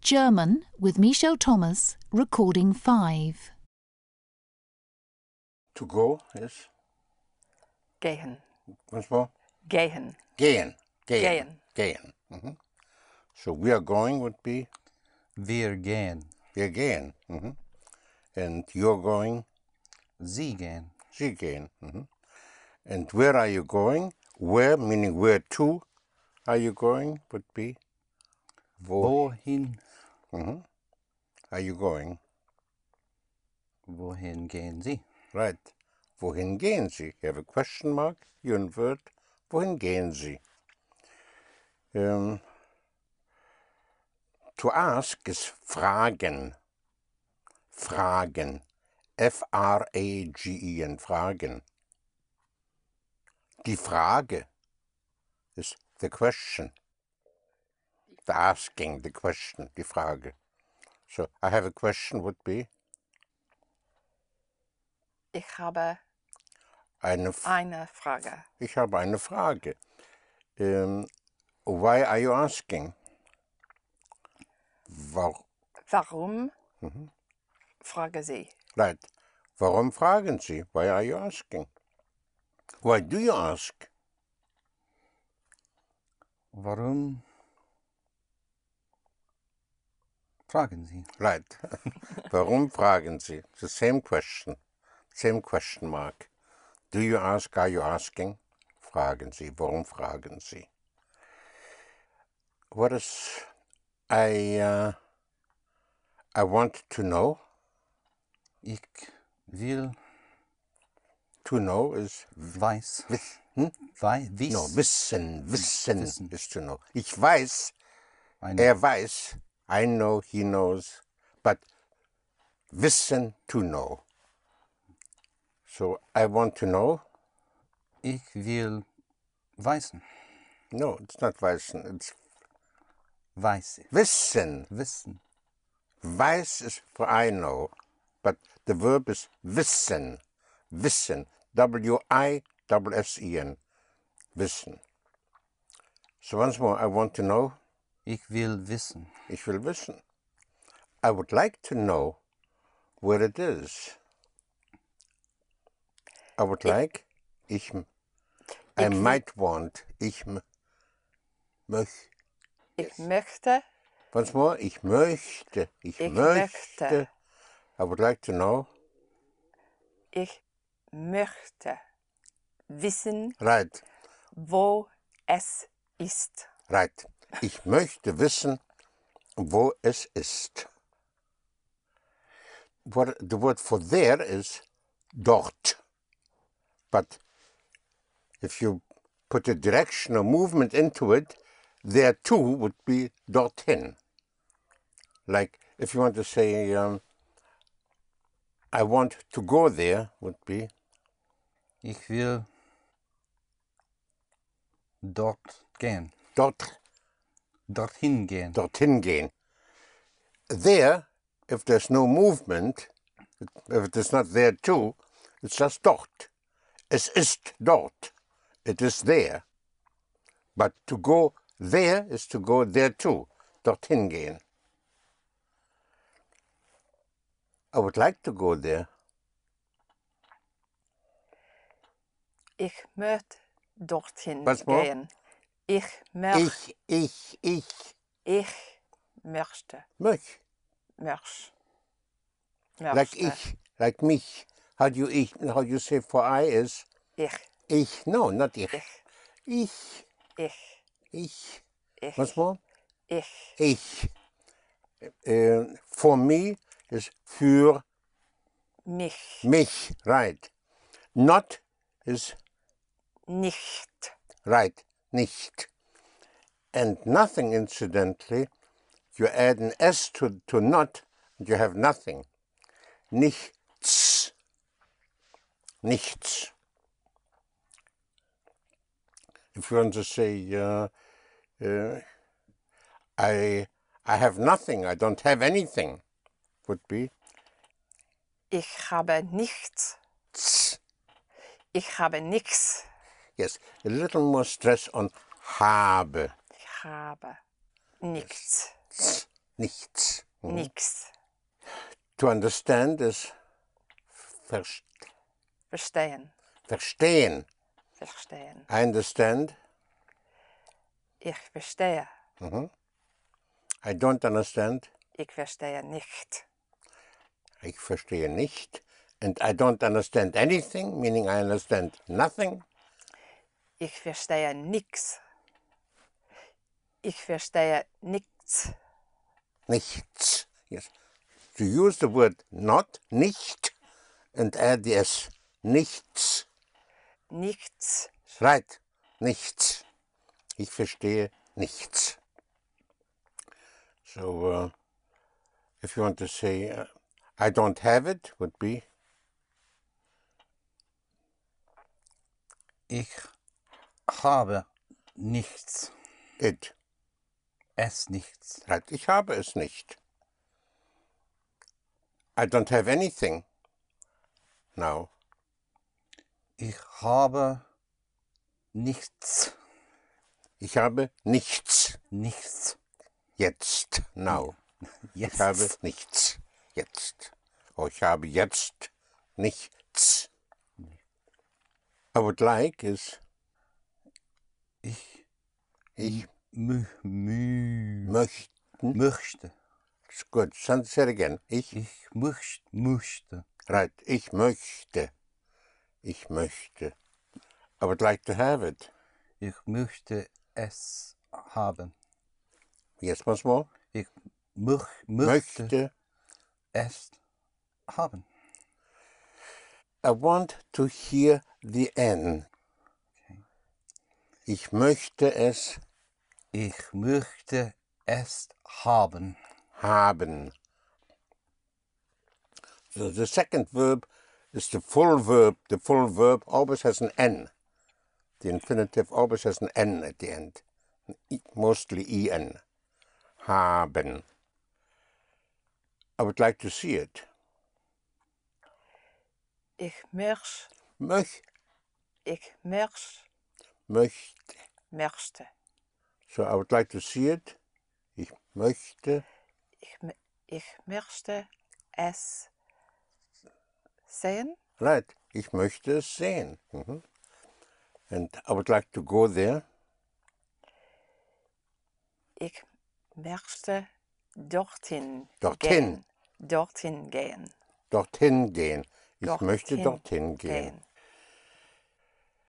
German with Michel Thomas, recording 5. To go is? Gehen. Once more? Gehen. Gehen. Gehen. Gehen. So we are going would be? Wir gehen. Wir gehen. And you're going? Sie gehen. Sie gehen. And where are you going? Where, meaning where to, are you going would be? Wohin? Are you going? Wohin gehen Sie? Right. Wohin gehen Sie? You have a question mark, you're in word. Wohin gehen Sie? To ask is fragen. Fragen. F-R-A-G-E-N. Fragen. Die Frage is the question. The asking, the question, die Frage. So, I have a question would be? Ich habe Eine Frage. Ich habe eine Frage. Why are you asking? Warum fragen Sie? Right. Warum fragen Sie? Why are you asking? Why do you ask? Warum fragen Sie? Right. Warum fragen Sie? The same question. Same question mark. Do you ask? Are you asking? Fragen Sie. Warum fragen Sie? What is I want to know? Ich will. To know is Weiß. No, wissen is to know. Ich weiß, weiß, I know, he knows, but wissen, to know. So, I want to know. Ich will wissen. No, it's not wissen, it's Weiß. wissen. Wissen. Weiß is for I know, but the verb is wissen. Wissen. W-I-S-S-E-N. Wissen. So once more, I want to know. Ich will wissen. Ich will wissen. I would like to know where it is. I would like. I might want. Ich möchte. Once more, ich möchte. Ich möchte. I would like to know. Ich möchte wissen, Right. wo es ist. Right. Ich möchte wissen, wo es ist. The word for there is dort. But if you put a direction or movement into it, there too would be dorthin. Like if you want to say, I want to go there, would be? Ich will dort gehen. Dorthin gehen. Dorthin gehen. There, if there's no movement, if it is not there too, it's just dort. Es ist dort. It is there. But to go there is to go there too. Dorthin gehen. I would like to go there. Ich möchte dorthin Once more. gehen. Ich möchte. Ich. Ich möchte. Mich. Like ich, like mich. How do you say for I is? Ich. No, not ich. Ich. Once more. Ich. For me is für mich. Mich, right. Not is Nicht. right, nicht. And nothing, incidentally, you add an S to not, and you have nothing. Nichts. Nichts. If you want to say, I have nothing, I don't have anything, would be? Ich habe nichts. Ich habe nichts. Yes, a little more stress on habe. Ich habe nichts. Yes. Nichts. Nichts. To understand is Verstehen. verstehen. Verstehen. I understand. Ich verstehe. I don't understand. Ich verstehe nicht. Ich verstehe nicht. And I don't understand anything, meaning I understand nothing. Ich verstehe nichts. Ich verstehe nichts. Nichts. Yes. To use the word not, nicht, and add the s. Nichts. Nichts. Right. Nichts. Ich verstehe nichts. So, if you want to say, I don't have it, would be Ich habe nichts. it. Es nichts. Right. Ich habe es nicht. I don't have anything. Now. Ich habe nichts. Ich habe nichts. Nichts. Jetzt. Now. Jetzt. Ich habe nichts. Jetzt. Oh, ich habe jetzt nichts. I would like is Ich ich möchte. möchten. It's good. Say it again. Ich. Ich möchte. Right. Ich möchte. Ich möchte. I would like to have it. Ich möchte es haben. Yes, once more. Ich möchte Möchte. es haben. I want to hear the N. Ich möchte es Ich möchte es haben. haben. So the second verb is the full verb. The full verb always has an N. The infinitive always has an N at the end. Mostly EN. Haben. I would like to see it. Ich möchte. Ich möchte. So I would like to see it. Ich möchte. Ich möchte es sehen. Right. Ich möchte es sehen. And I would like to go there. Ich möchte dorthin Dorthin. gehen. Dorthin gehen. Dorthin gehen. Ich möchte dorthin gehen.